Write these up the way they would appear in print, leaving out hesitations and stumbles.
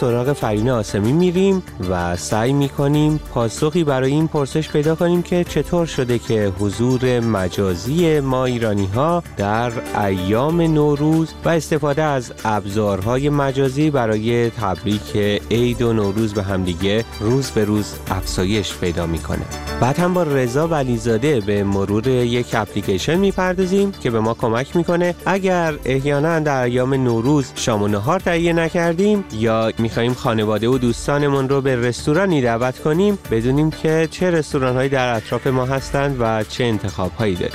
سراغ فرین آسمی میریم و سعی میکنیم پاسخی برای این پرسش پیدا کنیم که چطور شده که حضور مجازی ما ایرانی ها در ایام نوروز و استفاده از ابزارهای مجازی برای تبریک عید و نوروز به همدیگه روز به روز افزایش پیدا میکنه. بعد هم با رضا ولیزاده به مرور یک اپلیکیشن میپردازیم که به ما کمک میکنه اگر احیانا در ایام نوروز شام و نهار تهیه نکردیم یا میخوایم خانواده و دوستانمون رو به رستورانی دعوت کنیم بدونیم که چه رستوران‌هایی در اطراف ما هستند و چه انتخاب‌هایی داریم.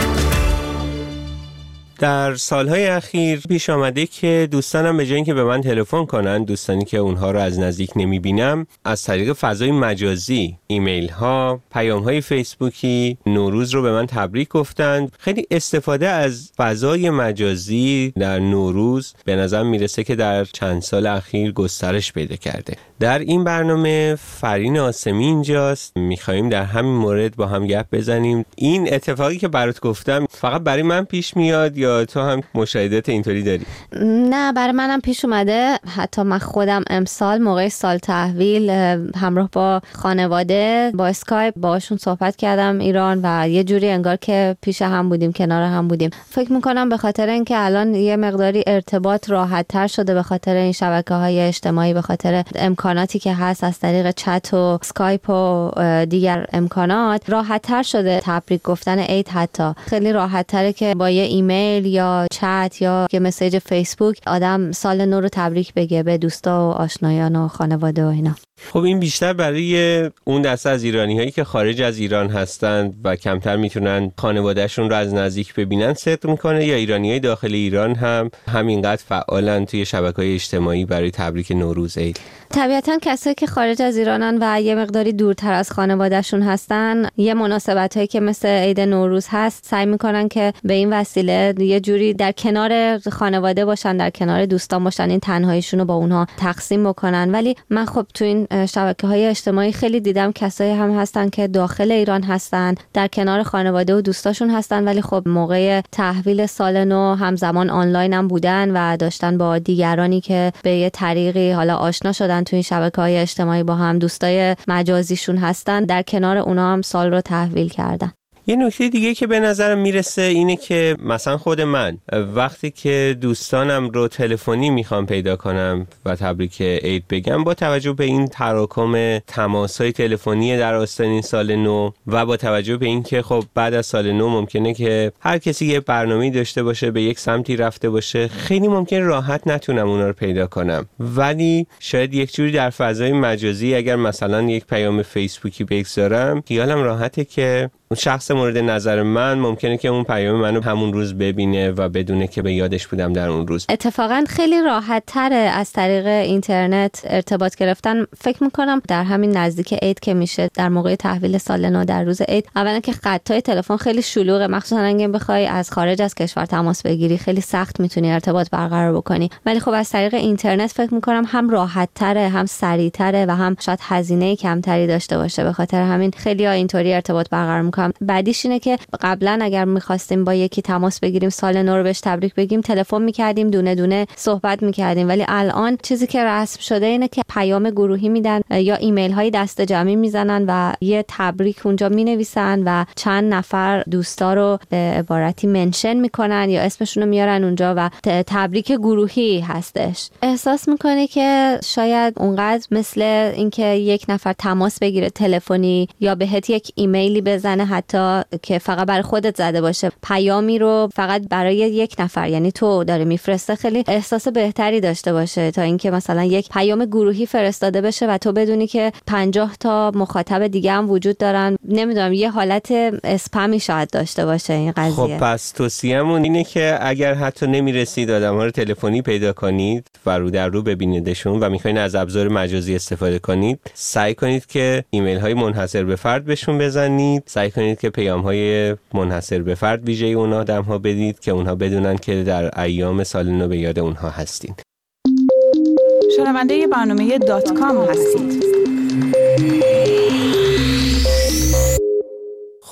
در سالهای اخیر پیش آمده که دوستانم به جای اینکه به من تلفن کنن، دوستانی که اونها رو از نزدیک نمیبینم، از طریق فضای مجازی، ایمیل ها، پیام های فیسبوکی نوروز رو به من تبریک گفتند. خیلی استفاده از فضای مجازی در نوروز به نظر میرسه که در چند سال اخیر گسترش پیدا کرده. در این برنامه فرین آسمی اینجاست، میخواییم در همین مورد با هم گپ بزنیم. این اتفاقی که برات گفتم فقط برای من پیش میاد یا تو هم مشاهدات اینطوری داری؟ نه، برای منم پیش اومده. حتی من خودم امسال موقع سال تحویل همراه با خانواده با اسکایپ باشون صحبت کردم ایران و یه جوری انگار که پیش هم بودیم، کنار هم بودیم. فکر میکنم به خاطر اینکه الان یه مقداری ارتباط راحت تر شده به خاطر این شبکه‌های اجتماعی، به خاطر امکاناتی که هست از طریق چت و اسکایپ و دیگر امکانات، راحت تر شده تبریک گفتن عید. حتی خیلی راحت تره که با یه ایمیل یا چت یا یه مسیج فیسبوک آدم سال نو رو تبریک بگه به دوستا و آشنایان و خانواده و اینا. خب این بیشتر برای اون دسته از ایرانی هایی که خارج از ایران هستند و کمتر میتونن خانوادهشون رو از نزدیک ببینن صدق میکنه، یا ایرانی های داخل ایران هم همینقدر فعالن توی شبکه‌های اجتماعی برای تبریک نوروز عید؟ طبیعتاً کسایی که خارج از ایرانن و یه مقداری دورتر از خانوادهشون هستن، یه مناسبتایی که مثل عید نوروز هست سعی میکنن که به این وسیله یه جوری در کنار خانواده باشن، در کنار دوستان باشن، این تنهاییشون رو با اونها تقسیم بکنن. ولی من خب تو این شبکه‌های اجتماعی خیلی دیدم کسایی هم هستن که داخل ایران هستن، در کنار خانواده و دوستاشون هستن، ولی خب موقع تحویل سال نو همزمان آنلاین هم بودن و داشتن با دیگرانی که به یه طریقی حالا آشنا شدن تو این شبکه‌های اجتماعی با هم دوستای مجازیشون هستن، در کنار اونا هم سال رو تحویل کردن. یه نکته دیگه که به نظرم میرسه اینه که مثلا خود من وقتی که دوستانم رو تلفنی میخوام پیدا کنم و تبریک عید بگم، با توجه به این تراکم تماس‌های تلفنی در آستانه سال نو و با توجه به این که خب بعد از سال نو ممکنه که هر کسی یه برنامه‌ای داشته باشه، به یک سمتی رفته باشه، خیلی ممکن راحت نتونم اونا رو پیدا کنم. ولی شاید یک جوری در فضای مجازی اگر مثلا یک پیام فیسبوکی بگذارم، خیالم راحته که اون شخص مورد نظر من ممکنه که اون پیام منو همون روز ببینه و بدونه که به یادش بودم در اون روز. اتفاقا خیلی راحت تره از طریق اینترنت ارتباط گرفتن. فکر میکنم در همین نزدیک عید که میشه، در موقع تحویل سال نو در روز عید، اولا که خطای تلفن خیلی شلوغه، مخصوصا اگه بخوای از خارج از کشور تماس بگیری خیلی سخت میتونی ارتباط برقرار بکنی. ولی خب از طریق اینترنت فکر میکنم هم راحت تره، هم سریع تره و هم شاید هزینه کمتری داشته باشه. به خاطر همین خیلی‌ها اینطوری ارتباط برقرار میکنن. بعدیش اینه که قبلا اگر می‌خواستیم با یکی تماس بگیریم سال نو رو بهش تبریک بگیم، تلفن می‌کردیم، دونه دونه صحبت می‌کردیم. ولی الان چیزی که رسم شده اینه که پیام گروهی میدن یا ایمیل‌های دست جمعی میزنن و یه تبریک اونجا می‌نویسن و چند نفر دوستا رو به عبارتی منشن می‌کنن یا اسمشون رو میارن اونجا و تبریک گروهی هستش. احساس می‌کنی که شاید اونقدر مثل اینکه یک نفر تماس بگیره تلفنی یا بهت یک ایمیلی بزنه حتی که فقط برای خودت زده باشه، پیامی رو فقط برای یک نفر یعنی تو داره میفرسته، خیلی احساس بهتری داشته باشه تا اینکه مثلا یک پیام گروهی فرستاده بشه و تو بدونی که 50 تا مخاطب دیگه هم وجود دارن. نمیدونم، یه حالت اسپمی شاید داشته باشه این قضیه. خب پس توصیه‌مون اینه که اگر حتی نمیرسید آدم‌ها رو تلفنی پیدا کنید و رو در رو ببینیدشون و میخواین از ابزار مجازی استفاده کنید، سعی کنید که ایمیل‌های منحصر به فرد بهشون بزنید، سعی کنید که پیام‌های منحصر به فرد ویژه اون آدم‌ها بدید که اونها بدونن که در ایام سال نو به یاد اونها هستین. شنونده برنامه .com هستید.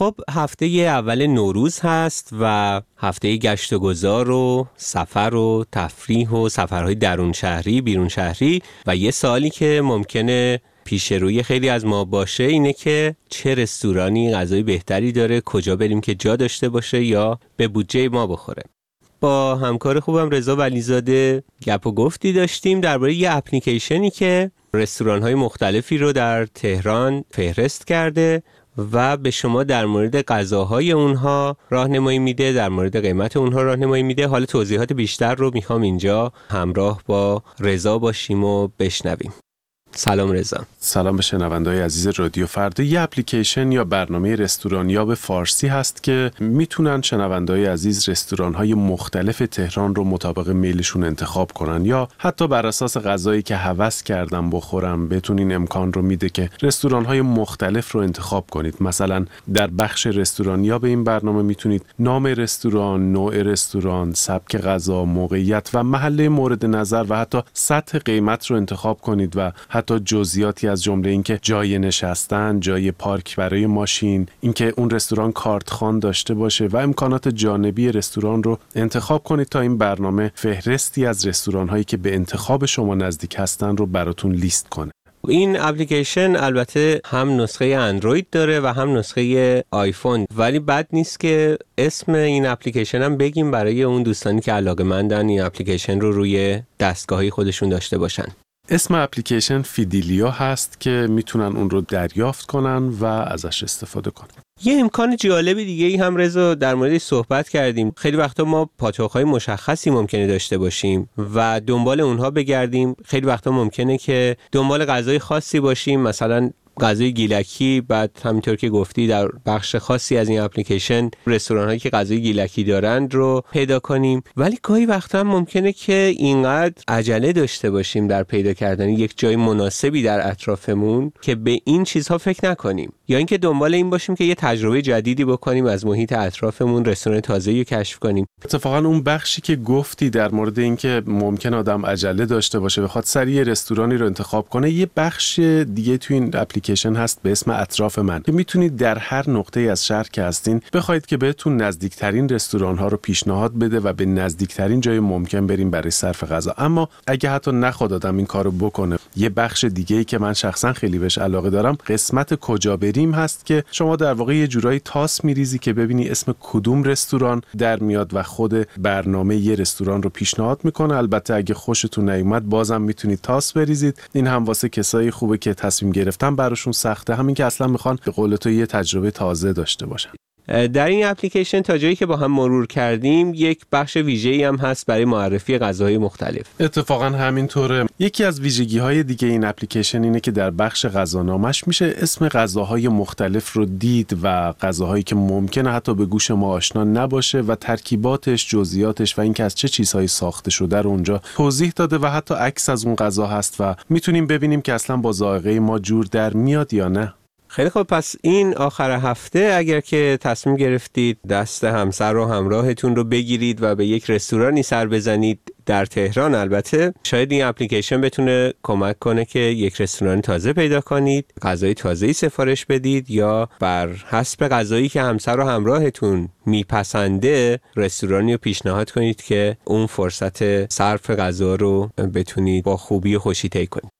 خب هفته اول نوروز هست و هفته گشت و گذار و سفر و تفریح و سفرهای درون شهری بیرون شهری و یه سوالی که ممکنه پیش روی خیلی از ما باشه اینه که چه رستورانی غذای بهتری داره، کجا بریم که جا داشته باشه یا به بودجه ما بخوره. با همکار خوبم رضا ولیزاده گپ و گفتی داشتیم درباره یه اپلیکیشنی که رستوران‌های مختلفی رو در تهران فهرست کرده و به شما در مورد غذاهای اونها راهنمایی میده، در مورد قیمت اونها راهنمایی میده. حالا توضیحات بیشتر رو میخوام اینجا همراه با رضا باشیم و بشنویم. سلام رضا. سلام به شنونده‌های عزیز رادیو فردا. یه اپلیکیشن یا برنامه رستورانیاب فارسی هست که میتونن شنونده‌های عزیز رستوران‌های مختلف تهران رو مطابق میلشون انتخاب کنن یا حتی بر اساس غذایی که هوس کردن بخورن بهتون این امکان رو میده که رستوران‌های مختلف رو انتخاب کنید. مثلا در بخش رستورانیاب این برنامه میتونید نام رستوران، نوع رستوران، سبک غذا، موقعیت و محله مورد نظر و حتی سطح قیمت رو انتخاب کنید و حتی جزئیاتی از جمله اینکه جای نشستن، جای پارک برای ماشین، اینکه اون رستوران کارتخوان داشته باشه و امکانات جانبی رستوران رو انتخاب کنید تا این برنامه فهرستی از رستوران‌هایی که به انتخاب شما نزدیک هستن رو براتون لیست کنه. این اپلیکیشن البته هم نسخه اندروید داره و هم نسخه آیفون، ولی بد نیست که اسم این اپلیکیشن هم بگیم برای اون دوستانی که علاقه‌مندن این اپلیکیشن رو روی دستگاهی خودشون داشته باشن. اسم اپلیکیشن فیدیلیا هست که میتونن اون رو دریافت کنن و ازش استفاده کنن. یه امکان جالب دیگه ای هم رضا در موردش صحبت کردیم. خیلی وقتا ما پاتوق‌های مشخصی ممکنه داشته باشیم و دنبال اونها بگردیم. خیلی وقتا ممکنه که دنبال غذای خاصی باشیم، مثلا غذای گیلکی، بعد همینطور که گفتی در بخش خاصی از این اپلیکیشن رستوران‌هایی که غذای گیلکی دارند رو پیدا کنیم. ولی گاهی وقتا هم ممکنه که اینقدر عجله داشته باشیم در پیدا کردن یک جای مناسبی در اطرافمون که به این چیزها فکر نکنیم، یا اینکه دنبال این باشیم که یه تجربه جدیدی بکنیم، از محیط اطرافمون رستوران تازه‌ای رو کشف کنیم. اتفاقا اون بخشی که گفتی در مورد اینکه ممکن آدم عجله داشته باشه بخواد سریع رستورانی رو انتخاب کنه، یه بخش دیگه تو این اپلیکیشن هست به اسم اطراف من که میتونید در هر نقطه از شهر که هستین بخواید که بهتون نزدیکترین رستوران ها رو پیشنهاد بده و به نزدیکترین جای ممکن بریم برای صرف غذا. اما اگه حتی نخواد آدم این کارو بکنه، یه بخش دیگه‌ای که من شخصا خیلی بهش علاقه دارم قسمت کجا بریم هست که شما در واقع یه جورایی تاس میریزی که ببینی اسم کدوم رستوران در میاد و خود برنامه یه رستوران رو پیشنهاد میکنه. البته اگه خوشتون نیومد بازم میتونید تاس بریزید. این هم واسه کسایی خوبه که تصمیم گرفتن براشون سخته، همین که اصلا میخوان به قول تو یه تجربه تازه داشته باشن. در این اپلیکیشن تا جایی که با هم مرور کردیم یک بخش ویژه‌ای هم هست برای معرفی غذاهای مختلف. اتفاقا همینطوره. یکی از ویژگی‌های دیگه این اپلیکیشن اینه که در بخش غذانامش میشه اسم غذاهای مختلف رو دید و غذاهایی که ممکنه حتی به گوش ما آشنا نباشه و ترکیباتش، جزئیاتش و اینکه از چه چیزهایی ساخته شده رو اونجا توضیح داده و حتی عکس از اون غذا هست و میتونیم ببینیم که اصلا با ذائقه ما جور در میاد یا نه. خیلی خوب، پس این آخر هفته اگر که تصمیم گرفتید دست همسر و همراهتون رو بگیرید و به یک رستورانی سر بزنید در تهران، البته شاید این اپلیکیشن بتونه کمک کنه که یک رستوران تازه پیدا کنید، غذای تازه‌ای سفارش بدید یا بر حسب غذایی که همسر و همراهتون میپسنده رستورانی رو پیشنهاد کنید که اون فرصت صرف غذا رو بتونید با خوبی و خوشی طی کنید.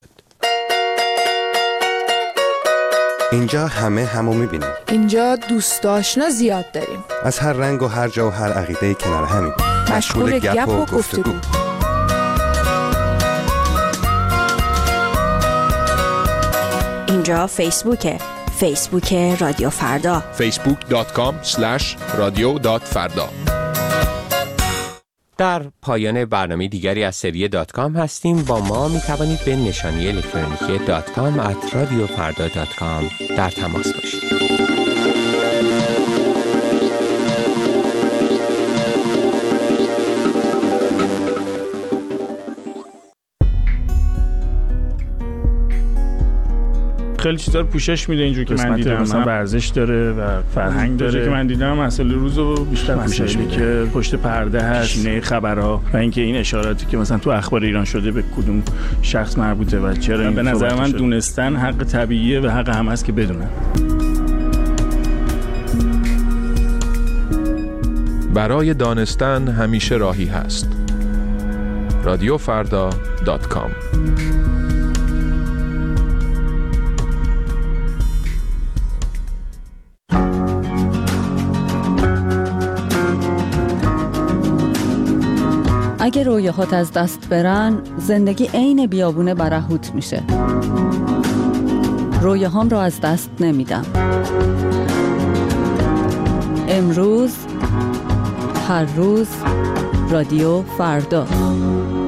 اینجا همو میبینیم. اینجا دوست آشنا زیاد داریم. از هر رنگ و هر جا و هر عقیده کنار همیم. مشغول گپ و گفتگو. اینجا فیسبوک رادیو فردا. facebook.com/radio.farda. در پایان برنامه دیگری از سری .com هستیم. با ما می توانید به نشانی الکترونیکی .com@radiofarda.com در تماس باشید. خیلی چیزا رو پوشش میده اینجوری که من دیدم، مثلا ورزش داره و فرهنگ داره که من دیدم، مسئله روزو بیشتر پوشش میده که پشت پرده هست، نه خبرها و اینکه این اشاراتی که مثلا تو اخبار ایران شده به کدوم شخص مربوطه و چرا این به نظر من دونستن حق طبیعیه و حق هم هست که بدونن. برای دانستن همیشه راهی هست. رادیوفردا.com. اگه رویاهات از دست برن، زندگی عین بیابون برهوت میشه. رویاهام رو از دست نمیدم. امروز، هر روز، رادیو فردا.